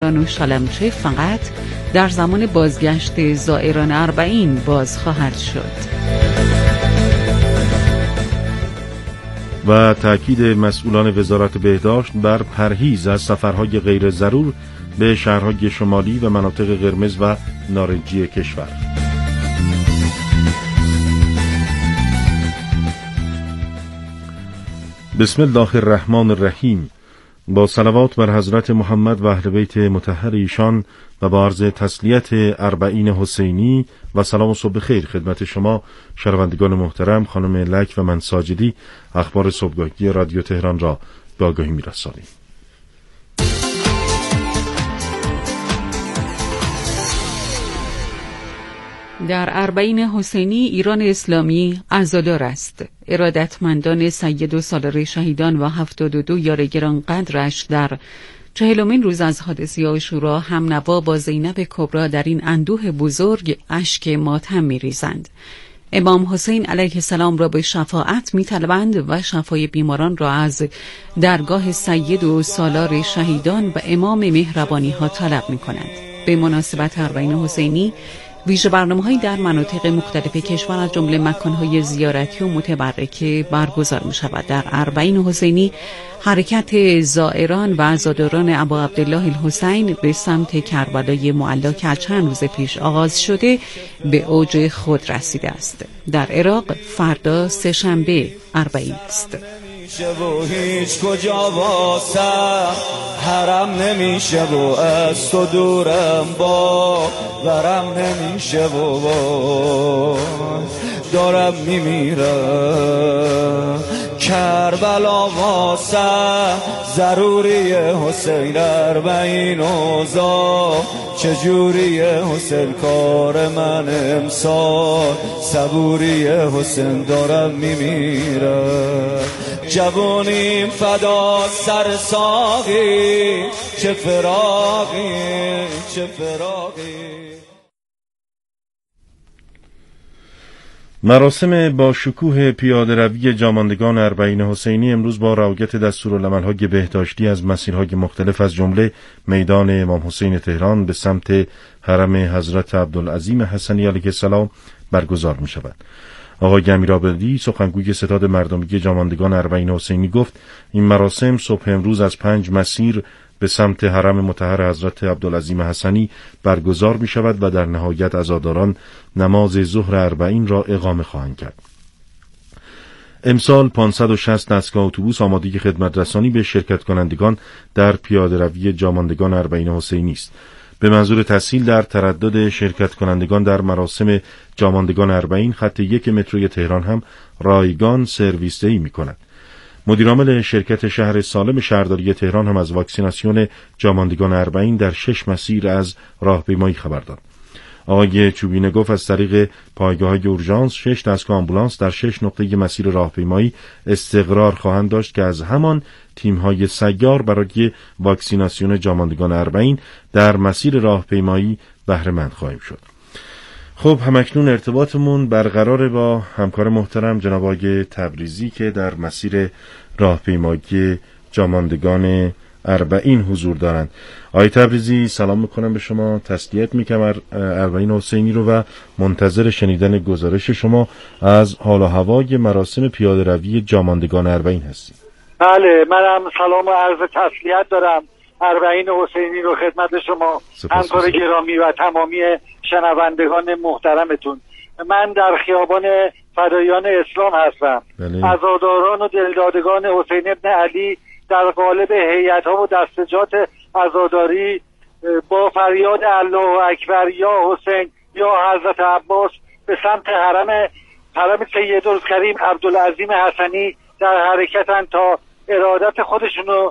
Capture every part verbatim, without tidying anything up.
و شلمچه فقط در زمان بازگشت زائران اربعین باز خواهد شد. و تأکید مسئولان وزارت بهداشت بر پرهیز از سفرهای غیر ضرور به شهرهای شمالی و مناطق قرمز و نارنجی کشور. بسم الله الرحمن الرحیم. با صلوات بر حضرت محمد و اهل بیت مطهر ایشان و با عرض تسلیت اربعین حسینی و سلام و صبح خیر خدمت شما شنوندگان محترم، خانم لک و من ساجدی اخبار صبحگاهی رادیو تهران را به آگاهی می‌رسانیم. در اربعین حسینی ایران اسلامی عزادار است. ارادتمندان سید و سالار شهیدان و هفتاد و دو یار گرانقدرش در چهلمین روز از حادثه عاشورا هم نوا با زینب کبری در این اندوه بزرگ اشک ماتم می‌ریزند. امام حسین علیه السلام را به شفاعت می‌طلبند و شفای بیماران را از درگاه سید و سالار شهیدان و امام مهربانی ها طلب می‌کنند. به مناسبت اربعین حسینی ویژه برنامه‌هایی در مناطق مختلف کشور از جمله مکان‌های زیارتی و متبرکه برگزار می‌شود. در اربعین حسینی حرکت زائران و عزاداران ابا عبدالله الحسین به سمت کربلای معلی که از چند روز پیش آغاز شده به اوج خود رسیده است. در عراق فردا سه‌شنبه اربعین است. و هیچ کجا واسه حرم نمیشه و از تو دورم با ورم نمیشه و دارم میمیرم. کربلا واسه ضروری حسین اربعین اوزا چجوری حسین کار من امسال صبوری حسین دارم میمیرم. جوانیم فدا سر ساقی چه فراقی چه فراقی. مراسم با شکوه پیاده‌روی جاماندگان اربعین حسینی امروز با رعایت دستورالعمل‌های بهداشتی از مسیرهای مختلف از جمله میدان امام حسین تهران به سمت حرم حضرت عبدالعظیم حسنی علیه السلام برگزار می‌شود. آقای امیرآبادی سخنگوی ستاد مردمی جاماندگان اربعین حسینی گفت این مراسم صبح امروز از پنج مسیر به سمت حرم مطهر حضرت عبدالعظیم حسنی برگزار می شود و در نهایت عزاداران نماز ظهر اربعین را اقامه خواهند کرد. امسال پانصد و شصت دستگاه اتوبوس آماده خدمت رسانی به شرکت کنندگان در پیاده‌روی جاماندگان اربعین حسینی است. به منظور تسهیل در تردد شرکت کنندگان در مراسم جاماندگان اربعین خط یک متروی تهران هم رایگان سرویس دهی می کند. مدیرعامل شرکت شهر سالم شهرداری تهران هم از واکسیناسیون جاماندگان اربعین در شش مسیر از راهپیمایی خبر داد. آقای چوبینه گفت از طریق پایگاه‌های اورژانس شش دستگاه آمبولانس در شش نقطه مسیر راهپیمایی استقرار خواهند داشت که از همان تیم‌های سیار برای واکسیناسیون جاماندگان اربعین در مسیر راهپیمایی بهره مند خواهیم شد. خب همکنون ارتباطمون برقرار با همکار محترم جناب آقای تبریزی که در مسیر راهپیمایی جاماندگان اربعین حضور دارند. آقای تبریزی سلام میکنم به شما، تسلیت میکنم اربعین حسینی رو و منتظر شنیدن گزارش شما از حال و هوای مراسم پیاده‌روی جاماندگان اربعین هستیم. بله، منم سلام و عرض تسلیت دارم اربعین حسینی رو خدمت شما همکار گرامی و تمامی شنوندگان محترمتون. من در خیابان فدایان اسلام هستم. بله. عزاداران و دلدادگان حسین ابن علی در قالب هیئت‌ها و دستجات عزاداری با فریاد الله اکبر یا حسین یا حضرت عباس به سمت حرم حرم سیدالکریم عبدالعظیم حسنی در حرکتن تا ارادت خودشونو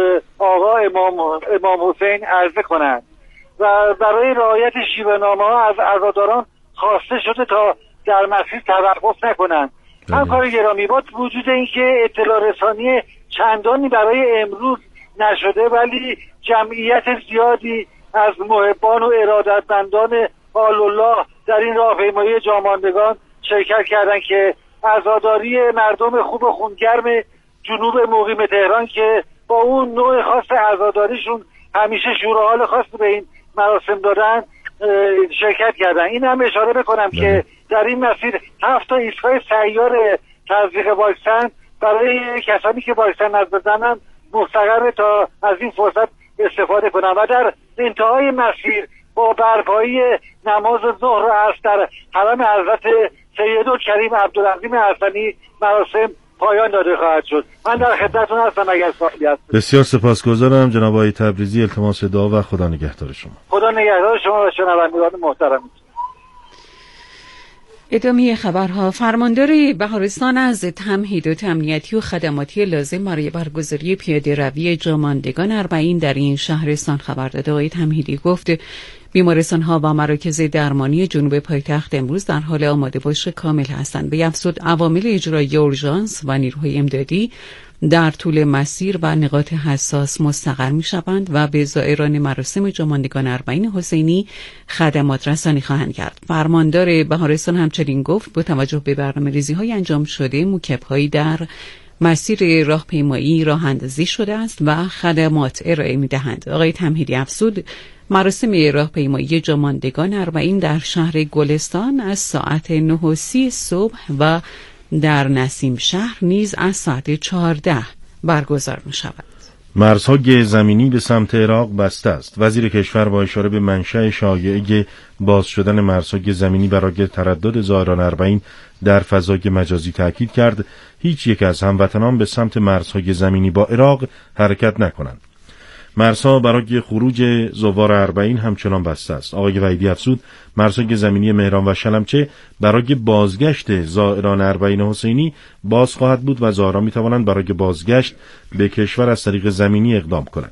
آقا امام امام حسین عرضه کنند و برای رعایت شیوه‌نامه ها از عزاداران خواسته شده تا در مسیر توقف نکنند. همکار گرامی، با وجود اینکه اطلاع رسانی چندانی برای امروز نشده ولی جمعیت زیادی از محبان و ارادتمندان آل الله در این راهپیمایی جاماندگان شرکت کردند که عزاداری مردم خوب و خونگرم جنوب مقیم تهران که با اون نوع خاص عزاداریشون همیشه شور و حال خاصی به این مراسم دادن شرکت کردن. این هم اشاره بکنم ده. که در این مسیر هفت تا ایستگاه سیار تزریق واکسن برای کسانی که واکسن نزدن مستقر تا از این فرصت استفاده کنن و در انتهای مسیر با برپایی نماز ظهر و عصر در حرم حضرت سیدالکریم عبدالعظیم حسنی مراسم پایان داده خواهد شد. من در خدمتتون هستم اگر سوالی هست. بسیار سپاسگزارم جناب آقای تبریزی، التماس دعا و خدا نگهدار شما. خدا نگهدار شما و شنوندگان محترم. ادامه خبرها. فرماندار بهارستان از تمهید و تامیناتی و خدماتی لازم برای برگزاری پیاده روی جاماندگان اربعین در این شهرستان خبر داد. آقای تمهیدی گفت بیمارستان‌ها و مراکز درمانی جنوب پایتخت امروز در حال آماده باش کامل هستند. به افزود عوامل اجرایی اورژانس و نیروهای امدادی در طول مسیر و نقاط حساس مستقر می‌شوند و به زائران مراسم جاماندگان اربعین حسینی خدمات رسانی خواهند کرد. فرماندار بهارستان همچنین گفت با توجه به برنامه‌ریزی‌های انجام شده موکب‌هایی در مسیر راهپیمایی راه‌اندازی شده است و خدمات ارائه می‌دهند. آقای تمهیدی افزود مراسم راهپیمایی جاماندگان اربعین در شهر گلستان از ساعت نه و سی صبح و در نسیم شهر نیز از ساعت چهارده برگزار می شود. مرزهای زمینی به سمت عراق بسته است. وزیر کشور با اشاره به منشأ شایعه باز شدن مرزهای زمینی برای تردد زائران اربعین در فضای مجازی تاکید کرد هیچ یک از هموطنان به سمت مرزهای زمینی با عراق حرکت نکنند. مرزها برای خروج زوار اربعین همچنان بسته است. آقای وحیدی افزود مرزهای زمینی مهران و شلمچه برای بازگشت زائران اربعین حسینی باز خواهد بود و زائران می توانند برای بازگشت به کشور از طریق زمینی اقدام کنند.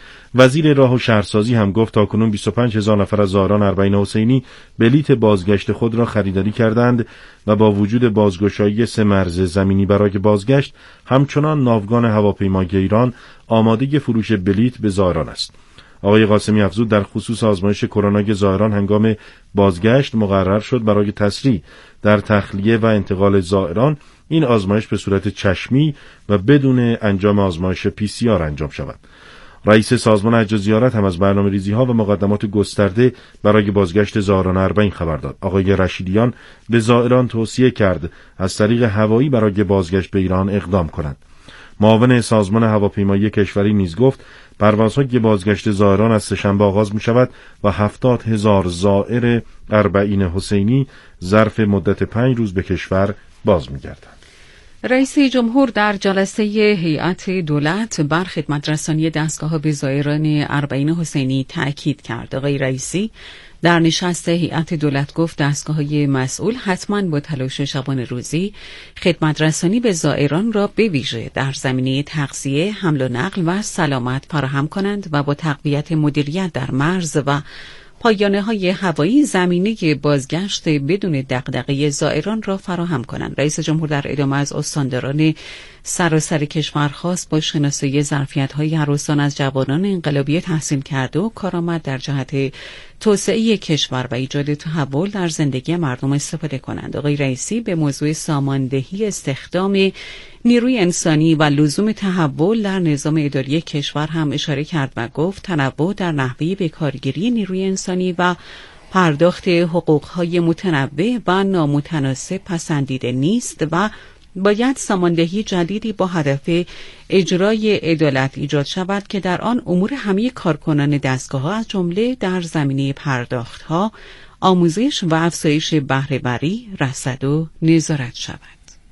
وزیر راه و شهرسازی هم گفت تاکنون بیست و پنج هزار نفر از زائران اربعین حسینی بلیت بازگشت خود را خریداری کردند و با وجود بازگشایی سه مرز زمینی برای بازگشت همچنان ناوگان هواپیمای ایران آماده فروش بلیت به زائران است. آقای قاسمی افزود در خصوص آزمایش کرونا زائران هنگام بازگشت مقرر شد برای تسریع در تخلیه و انتقال زائران این آزمایش به صورت چشمی و بدون انجام آزمایش پی سی آر انجام شود. رئیس سازمان حج و زیارت هم از برنامه‌ریزی‌ها و مقدمات گسترده برای بازگشت زائران اربعین خبر داد. آقای رشیدیان به زائران توصیه کرد از طریق هوایی برای بازگشت به ایران اقدام کنند. معاون سازمان هواپیمایی کشوری نیز گفت پروازهای بازگشت زائران از سه‌شنبه آغاز می‌شود و هفتاد هزار زائر اربعین حسینی ظرف مدت پنج روز به کشور باز می‌گردند. رئیس جمهور در جلسه هیئت دولت بر خدمت‌رسانی دستگاه‌ها به زائران اربعین حسینی تأکید کرد. آقای رئیسی در نشست هیئت دولت گفت دستگاه‌های مسئول حتماً با تلاش شبانه روزی خدمت‌رسانی به زائران را به ویژه در زمینه تغذیه، حمل و نقل و سلامت فراهم کنند و با تقویت مدیریت در مرز و پایانه‌های هوایی زمینه بازگشت بدون دغدغه زائران را فراهم کنند. رئیس جمهور در ادامه از استانداران سراسر کشور خواست با شناسایی ظرفیت‌های هر استان از جوانان انقلابی تحصیل کرده و کارآمد در جهت توسعه کشور و ایجاد تحول در زندگی مردم استفاده کنند. آقای رئیسی به موضوع ساماندهی استخدام نیروی انسانی و لزوم تحول در نظام اداری کشور هم اشاره کرد و گفت تنوع در نحوه بکارگیری نیروی انسانی و پرداخت حقوق‌های متنوع و نامتناسب پسندیده نیست و باید ساماندهی جدیدی با هدف اجرای عدالت ایجاد شود که در آن امور همه کارکنان دستگاه‌ها از جمله در زمینه پرداخت‌ها، آموزش و افزایش بهره‌وری رصد و نظارت شود.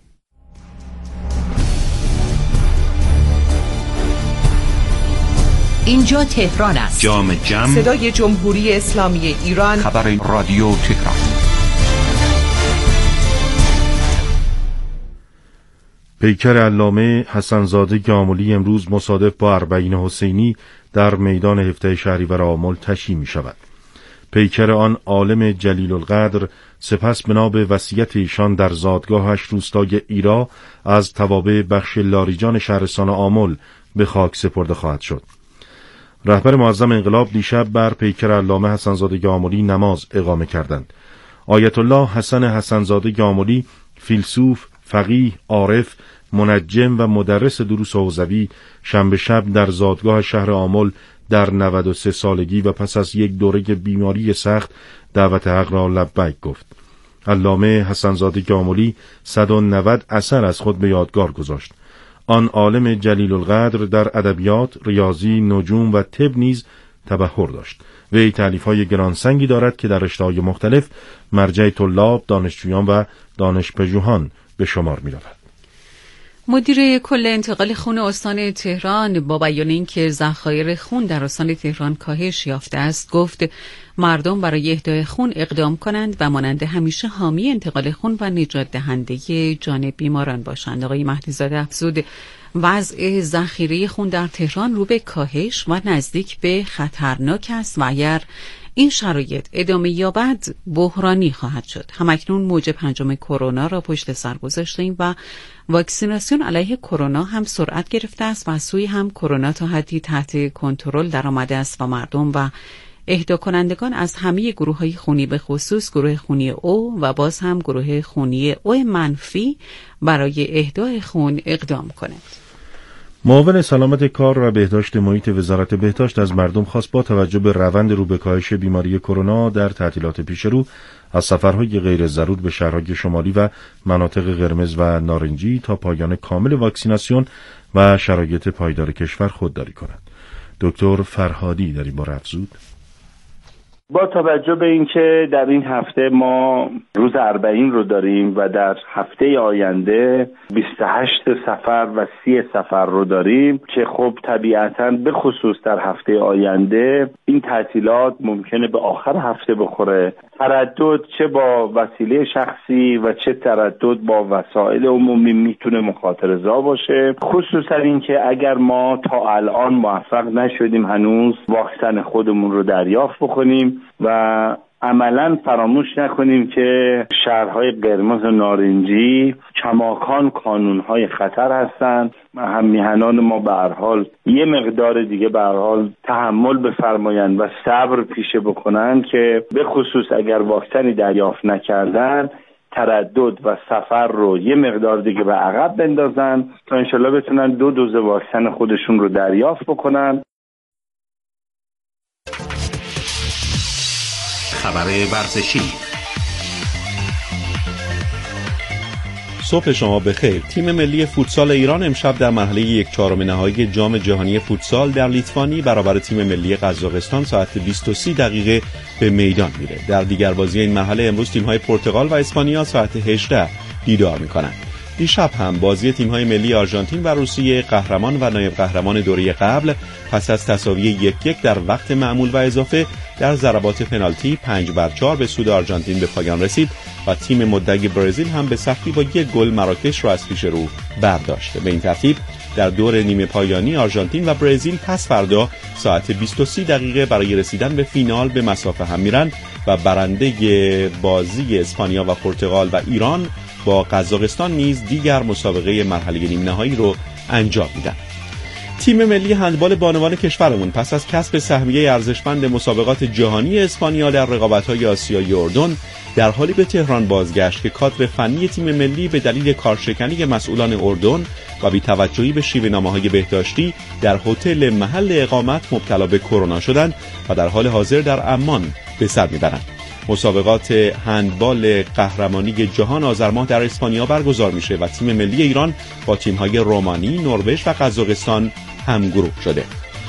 اینجا تهران است. جام جم، صدای جمهوری اسلامی ایران، خبر رادیو تهران. پیکر علامه حسن‌زاده گاملی امروز مصادف با اربعین حسینی در میدان هفده شهریور آمل تشییع می شود. پیکر آن عالم جلیل القدر سپس بنا به وصیت ایشان در زادگاهش روستای ایرا از توابع بخش لاریجان شهرستان آمل به خاک سپرده خواهد شد. رهبر معظم انقلاب دیشب بر پیکر علامه حسن‌زاده گاملی نماز اقامه کردند. آیت الله حسن حسن‌زاده گاملی فیلسوف، فقیه، عارف، منجم و مدرس دروس حوزوی شنبه شب در زادگاه شهر آمل در نود و سه سالگی و پس از یک دوره بیماری سخت دعوت حق را لبیک گفت. علامه حسن‌زاده گاملی صد و نود اثر از خود به یادگار گذاشت. آن عالم جلیل القدر در ادبیات، ریاضی، نجوم و طب نیز تبحر داشت. وی تألیف‌های گرانسنگی دارد که در رشته‌های مختلف مرجع طلاب، دانشجویان و دانش‌پژوهان به شمار می‌رود. مدیر کل انتقال خون استان تهران با بیان اینکه ذخایر خون در استان تهران کاهش یافته است گفت مردم برای اهدای خون اقدام کنند و مانند همیشه حامی انتقال خون و نجات دهنده جان بیماران باشند. آقای مهدی‌زاده افزود وضع ذخیره خون در تهران رو به کاهش و نزدیک به خطرناک است و اگر این شرایط ادامه یابد بحرانی خواهد شد. همکنون موج پنجم کرونا را پشت سر گذاشتیم و واکسیناسیون علیه کرونا هم سرعت گرفته است و از سوی هم کرونا تا حدی تحت کنترل درآمده است و مردم و اهدا کنندگان از همه گروه‌های خونی به خصوص گروه خونی او و باز هم گروه خونی او منفی برای اهدای خون اقدام کنند. معاون سلامت کار و بهداشت محیط وزارت بهداشت از مردم خواست با توجه به روند رو به کاهش بیماری کرونا در تعطیلات پیشرو از سفرهای غیر ضرور به شهرهای شمالی و مناطق قرمز و نارنجی تا پایان کامل واکسیناسیون و شرایط پایدار کشور خودداری کنند. دکتر فرهادی در این باره افزود: با توجه به اینکه در این هفته ما روز اربعین رو داریم و در هفته آینده بیست و هشت سفر و سی سفر رو داریم که خب طبیعتاً به خصوص در هفته آینده این تعطیلات ممکنه به آخر هفته بخوره. تردد چه با وسیله شخصی و چه تردد با وسایل عمومی میتونه مخاطره‌زا باشه، خصوصا اینکه اگر ما تا الان موفق نشدیم هنوز واکسن خودمون رو دریافت بکنیم و عملاً فراموش نکنیم که شهرهای قرمز و نارنجی کماکان کانونهای خطر هستند. هم میهنان ما به هر حال یه مقدار دیگه به هر حال تحمل بفرمایند و صبر پیشه بکنن که به خصوص اگر واکسنی دریافت نکردن تردد و سفر رو یه مقدار دیگه به عقب بندازن تا انشالله بتونن دو دوز واکسن خودشون رو دریافت بکنن. خبر ورزشی. صبح شما بخیر. تیم ملی فوتسال ایران امشب در مرحله یک چهارم نهایی جام جهانی فوتسال در لیتوانی برابر تیم ملی قزاقستان ساعت بیست و سه دقیقه به میدان میره. در دیگر بازی این مرحله امروز تیم‌های پرتغال و اسپانیا ساعت هجده دیدار میکنند. دیشب هم بازی تیم‌های ملی آرژانتین و روسیه قهرمان و نایب قهرمان دوره قبل پس از تساوی یک یک در وقت معمول و اضافه در ضربات پنالتی پنج بر چهار به سود آرژانتین به پایان رسید و تیم مدعی برزیل هم به سختی با یک گل مراکش را از پیش رو برداشت. به این ترتیب در دور نیمه پایانی آرژانتین و برزیل پس فردا ساعت بیست و سه دقیقه برای رسیدن به فینال به مسافه هم میرند و برنده بازی اسپانیا و پرتغال و ایران با قزاقستان نیز دیگر مسابقه مرحله نیم نهایی رو انجام میدن. تیم ملی هندبال بانوان کشورمون پس از کسب سهمیه ارزشمند مسابقات جهانی اسپانیا در رقابت‌های آسیایی اردن در حالی به تهران بازگشت که کادر فنی تیم ملی به دلیل کارشکنی مسئولان اردن و بی‌توجهی به شیوه‌نامه‌های بهداشتی در هتل محل اقامت مبتلا به کرونا شدند و در حال حاضر در عمان به سر می‌برند. مسابقات هندبال قهرمانی جهان آذر ماه در اسپانیا برگزار میشه و تیم ملی ایران با تیم‌های رومانی، نروژ و قزاقستان همگروه شده.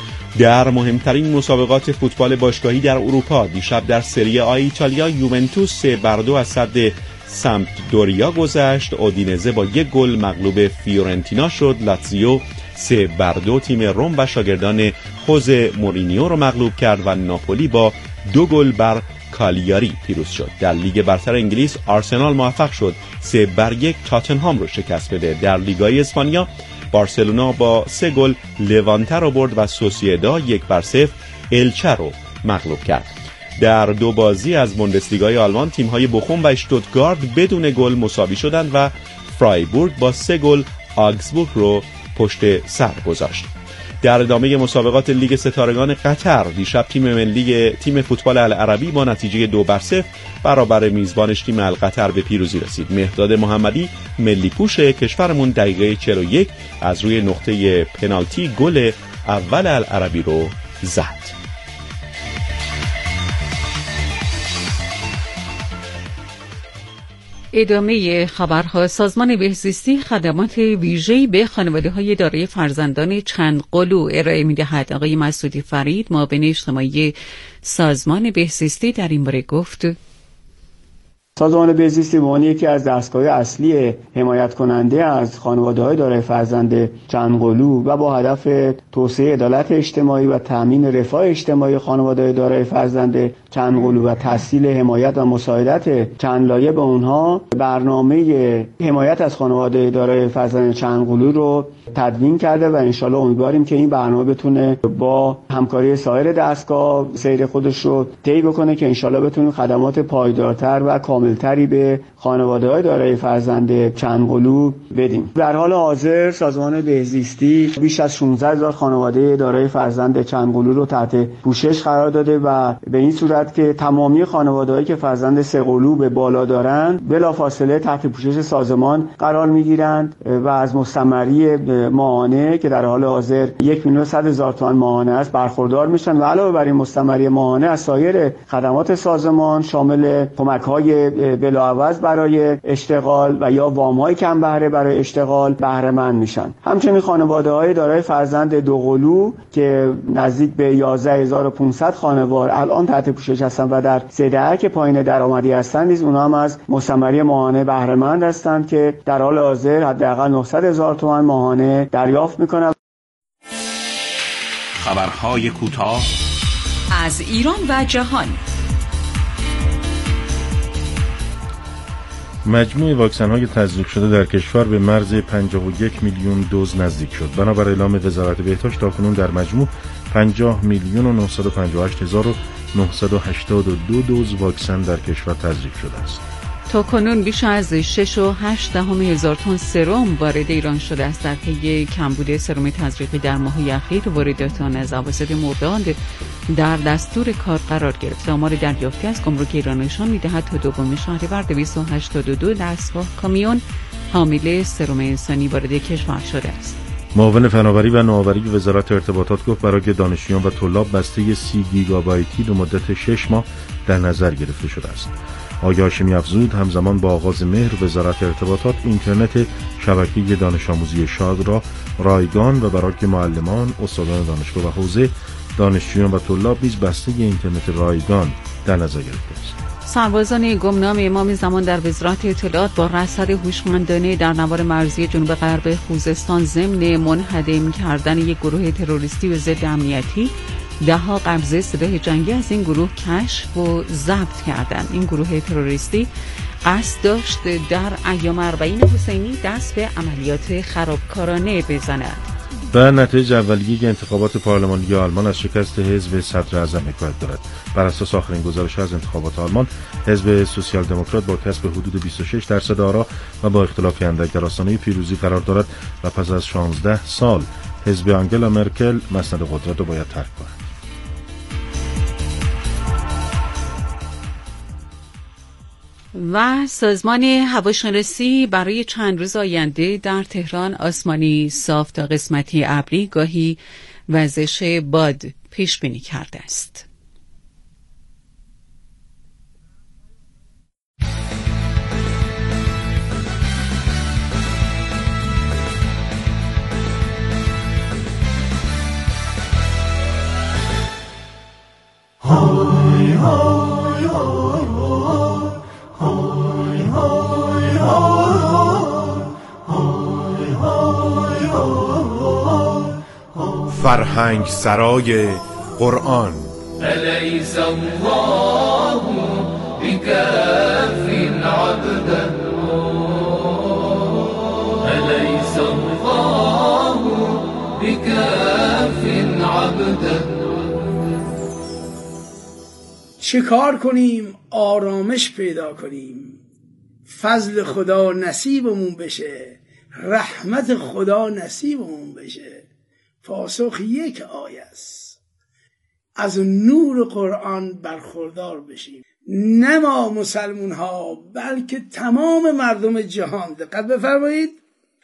در مهمترین مسابقات فوتبال باشگاهی در اروپا دیشب در سری آ ایتالیا یوونتوس سه بر دو از صد سمپدوریا گذشت. اودینزه با یک گل مغلوب فیورنتینا شد. لاتزیو سه بر دو تیم روم و شاگردان خوزه مورینیو رو مغلوب کرد و ناپولی با دو گل بر کالیاری پیروز شد. در لیگ برتر انگلیس آرسنال موفق شد سه بر یک تاتنهام رو شکست بده. در لیگای اسپانیا بارسلونا با سه گل لوانته رو برد و سوسییدا یک بر صفر الچه رو مغلوب کرد. در دو بازی از بوندسلیگای آلمان تیم‌های بوخوم و اشتوتگارت بدون گل مساوی شدند و فرایبورگ با سه گل آگزبورگ رو پشت سر گذاشت. در ادامه مسابقات لیگ ستارگان قطر دیشب تیم ملی تیم فوتبال العربی با نتیجه دو بر صفر برابر میزبانش تیم القطر به پیروزی رسید. مهداد محمدی ملی پوش کشورمون دقیقه چهل و یک از روی نقطه پنالتی گل اول العربی رو زد. ادامه خبرها. سازمان بهزیستی خدمات ویژه‌ای به خانواده‌های دارای فرزندان چند قلو ارائه می‌دهد. آقای مسعودی فرید معاون اجتماعی سازمان بهزیستی در این باره گفت: سازمان بهزیستی به عنوان یکی از دستگاه اصلی حمایت کننده از خانواده‌های دارای فرزند چند قلو و با هدف توسعه عدالت اجتماعی و تأمین رفاه اجتماعی خانواده‌های دارای فرزند چند قلو و تسهیل حمایت و مساعدت چند لایه به اونها، برنامه حمایت از خانواده دارای فرزند چند قلو رو تدوین کرده و انشالله امیدواریم که این برنامه بتونه با همکاری سایر دستگاه سیر خودش رو طی بکنه که انشالله بتونیم خدمات پایدارتر و کاملتری به خانواده‌های دارای فرزند چند قلو بدیم. در حال حاضر سازمان بهزیستی بیش از شانزده هزار خانواده دارای فرزند چند قلو رو تحت پوشش قرار داده و به این صورت که تمامی خانواده‌هایی که فرزند سه قلو به بالا دارند بلافاصله تحت پوشش سازمان قرار می‌گیرند و از مستمری ماهانه که در حال حاضر یک میلیون و صد هزار تومان ماهانه است برخوردار میشن و علاوه بر این مستمری ماهانه از سایر خدمات سازمان شامل کمک‌های بلاعوض برای اشتغال و یا وام‌های کم بهره برای اشتغال بهره مند میشن. همچنین خانواده‌های دارای فرزند دو قلو که نزدیک به یازده هزار و پانصد خانواده الان تحت پوشش هستند و در سه دهه که پایین درآمدی هستند نیز اونها هم از مستمری ماهانه بهره مند هستند که در حال حاضر حداقل نهصد هزار تومان ماهانه دریافت میکنند. خبرهای کوتاه از ایران و جهان. مجموع واکسن‌های تزریق شده در کشور به مرز پنجاه و یک میلیون دوز نزدیک شد. بنابر اعلام وزارت بهداشت تاکنون در مجموع پنجاه میلیون و نهصد و پنجاه و هشت هزار و نهصد و هشتاد و دو دوز واکسن در کشور تزریق شده است. تا کنون بیش از شش و هشت دهم هزار تن سرم وارد ایران شده است. در پی کمبود سرم تزریقی در ماه‌های اخیر واردات آن از اواسط مرداد در دستور کار قرار گرفت. آمار دریافتی از گمرک ایران نشان می‌دهد تا دوم شهریور دویست و هشتاد و دو دستگاه کامیون حامل سرم انسانی وارد کشور شده است. معاون فناوری و نوآوری وزارت ارتباطات گفت برای دانشجویان و طلاب بسته سی گیگابایتی به مدت شش ماه در نظر گرفته شده است. آقای هاشمی افزود همزمان با آغاز مهر وزارت ارتباطات اینترنت شبکه دانش آموزی شاد را رایگان و برای معلمان، استادان دانشگاه و حوزه دانشجویان و طلاب نیز بسته اینترنت رایگان در نظر گرفته است. سربازان گمنام امام زمان در وزارت اطلاعات با رصد هوشمندانه در نوار مرزی جنوب غرب خوزستان ضمن منهدم کردن یک گروه تروریستی و ضد امنیتی دهها قبضه سلاح جنگی از این گروه کشف و ضبط کردند. این گروه تروریستی قصد داشت در ایام اربعین حسینی دست به عملیات خرابکارانه بزند. و نتایج اولیه انتخابات پارلمانی آلمان از شکست حزب صدر اعظم حکایت دارد. بر اساس آخرین گزارش از انتخابات آلمان، حزب سوسیال دموکرات با کسب حدود بیست و شش درصد آرا و با اختلاف اندک در آستانه پیروزی قرار دارد و پس از شانزده سال حزب آنگلا مرکل مسند قدرت را باید ترک کند. و سازمان هواشناسی برای چند روز آینده در تهران آسمانی صاف تا قسمتی ابری گاهی وزش باد پیش بینی کرده است. های های های فرهنگ سرای قرآن. الیس الله بکاف عبده الیس الله بکاف عبده. چه کار کنیم آرامش پیدا کنیم، فضل خدا نصیبمون بشه، رحمت خدا نصیبمون بشه؟ پاسخ یک آیه است، از نور قرآن برخوردار بشیم. نه ما مسلمون ها بلکه تمام مردم جهان. دقت بفرمایید،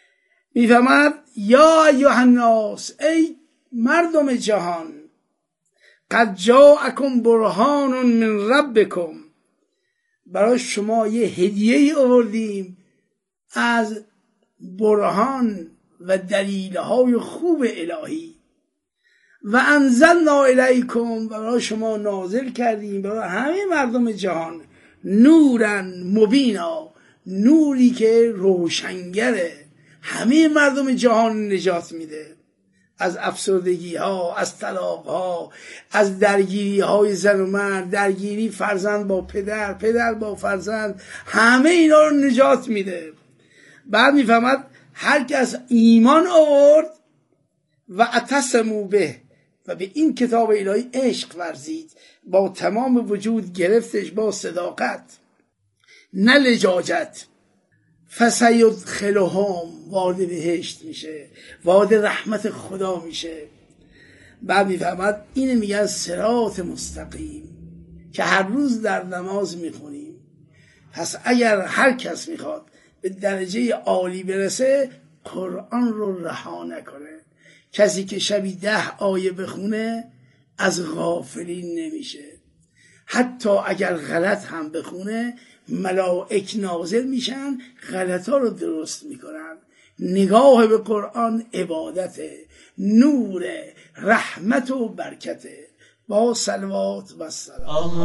میفرماد یا ایها الناس، ای مردم جهان، قد جاءکم برهان من ربکم، برای شما یه هدیه ای آوردیم از برهان و دلیل‌های خوب الهی. و انزلنا الیکم، و برای شما نازل کردیم برای همه مردم جهان نورا مبینا، نوری که روشنگره، همه مردم جهان نجات میده از افسردگی ها، از طلاق ها، از درگیری های زن و مرد، درگیری فرزند با پدر، پدر با فرزند، همه اینا رو نجات میده. بعد میفهمد هر کس ایمان آورد و اتسموا به، و به این کتاب الهی عشق ورزید، با تمام وجود گرفتش، با صداقت نه لجاجت، فسیدخلهم، وارد بهشت میشه، وارد رحمت خدا میشه. بعد میفهمد اینه میگن صراط مستقیم که هر روز در نماز میخونیم. پس اگر هر کس میخواد به درجه عالی برسه قرآن رو رها نکنه. کسی که شبی ده آیه بخونه از غافلین نمیشه. حتی اگر غلط هم بخونه ملائک نازل میشن غلطا رو درست میکنن. نگاه به قرآن عبادته، نور، رحمت و برکته. با صلوات و سلام.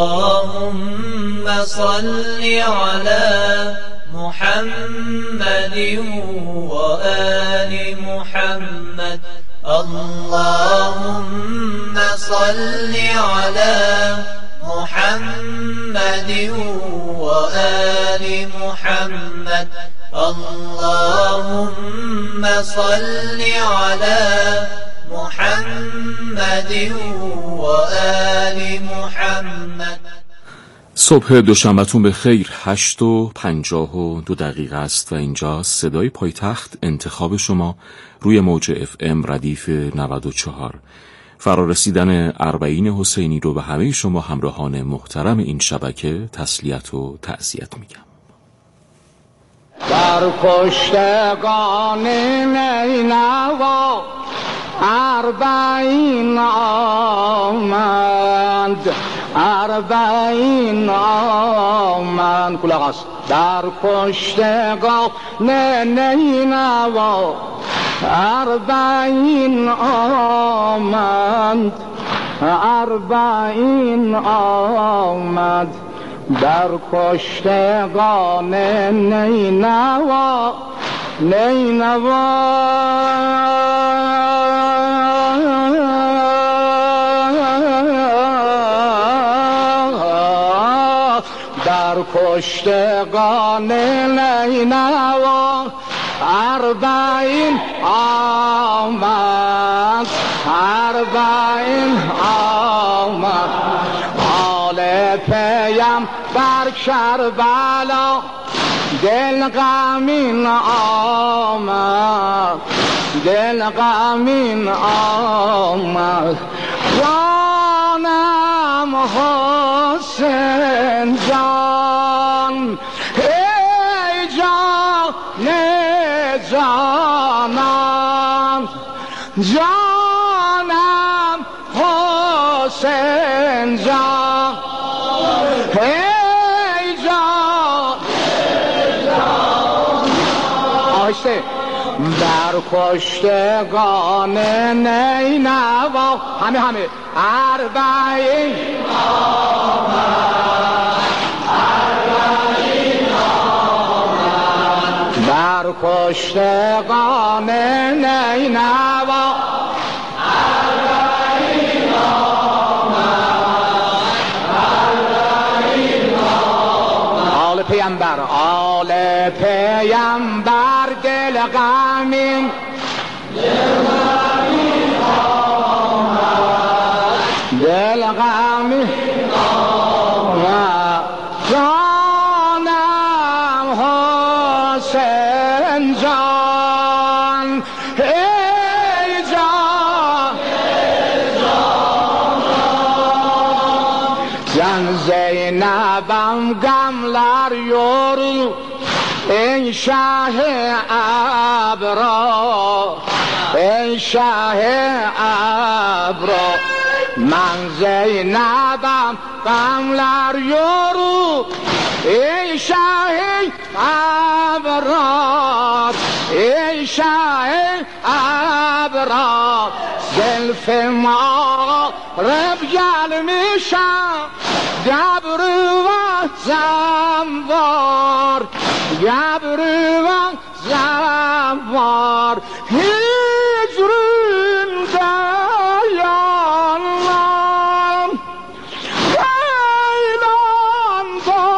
اللهم صل علی محمد و آل محمد. اللهم صل علی محمد و آل محمد. اللهم صل علی محمد و آل محمد. صبح دوشنبهتون به خیر. هشت و پنجاه و دو دقیقه است و اینجا صدای پایتخت، انتخاب شما روی موج اف ام ردیف نود و چهار. فرارسیدن اربعین حسینی رو به همه شما همراهان محترم این شبکه تسلیت و تعزیت میگم. در کشتگان نینوا اربعین آمد، اربعین آمد. کلاغ است. در کشتگان نینوا اربعین آمد، اربعین آمد. در کشتگان نینوا، نینوا در کشتگان نینوا اربعین آمد، اربعین آمد. آل پیم بر کربلا دل غمین آمد، دل غمین آمد. جانم حسین جان، ای جان جانم، جانم حسین جان، ای جان آهسته. در کشتگان نینوا همه همه اربعین آمد، اربعین آمد. در کشتگان نینوا اربعین آمد، اربعین آمد. آل پیامبر، آل پیامبر دل غمین، دل غمین آمد، دل غمین آمد. جانم حسین جان، ای جان، ای جان. زن زینبم گملر یورو ای شه ابرا، ای شه ابرا. من زینبم قمر یورو ای شه ابرار ای شه ابرار زلف ما رب جل میشم گبرو و زنوار گبرو و زنوار هجرون دیانم دیلان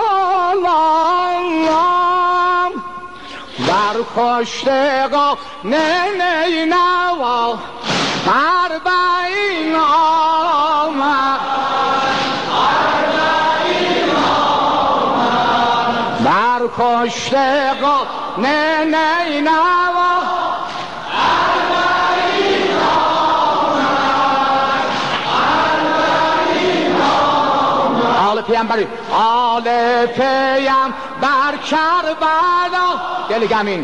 دالانم در کشتگاه نه نه نوا اربعین آمد در کشتگاه نه نه نوا اربعین آمد اربعین آمد آل پیامبری آل پیامبر کربلا دل گمین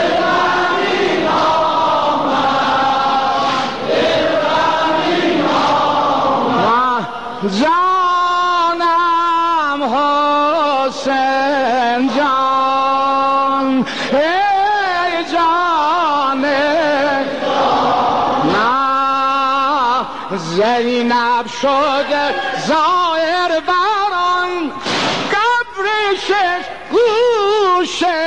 جانم حسین جان ای جان نه زینب شده ظاهر بران قبرشش گوشه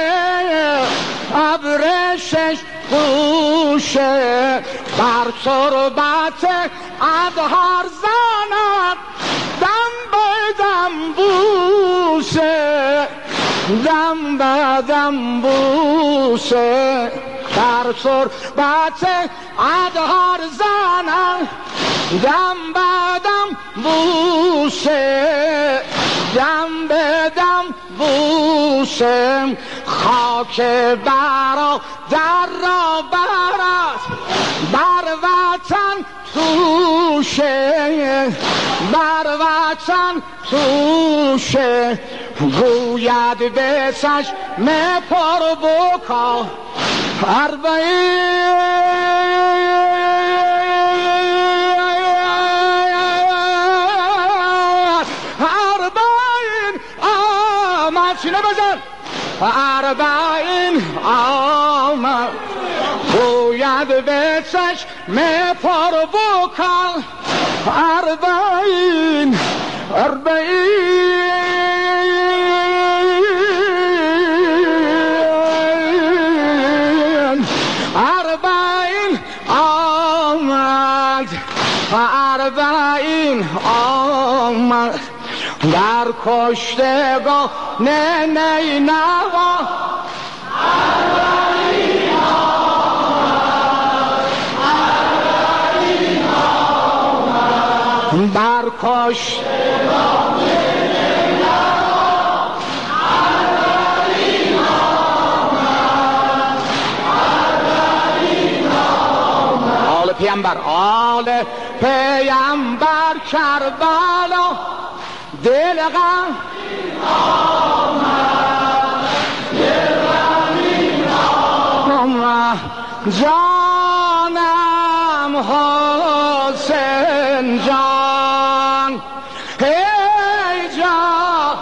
قبرشش گوشه بر تربت ادهار زند دم به دم بوسه دم به دم بوسه بر تربت ادهار زند دم به دم بوسه دم به دم بوسه خاک برا در را برد بر وطن توشه بر وطن توشه گوید به چشم پر بکا اربعین آمد سینه بزن اربعین آمد گوید به چشم پر بکا اربعین اربعین اربعین آمد اربعین آمد در کشتگاه نه نه نوا اربعین آمد اربعین آمد بر کشتگاه نه نه نوا اربعین آمد اربعین آمد آل پیامبر آل پیامبر کربلا دل غم آمد دل غم آمد جانم حسین جان ای جان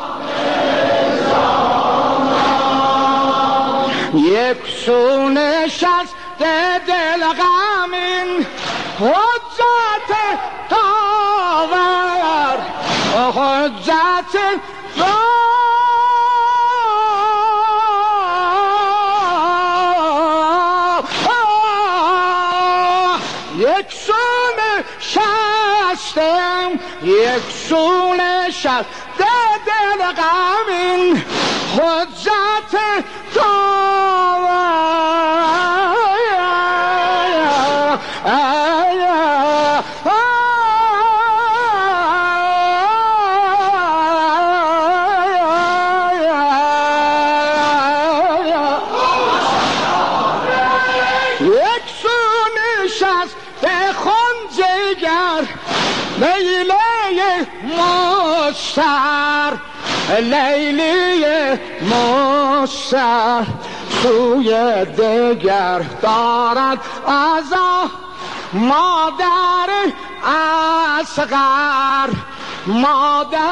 یک سو نشسته دل غمین حجت داور حجت یک سو نشستم یک سو نشسته دل غمین حجت لیلی مستر سوی دگر دارد ازا مادر اصغر مادر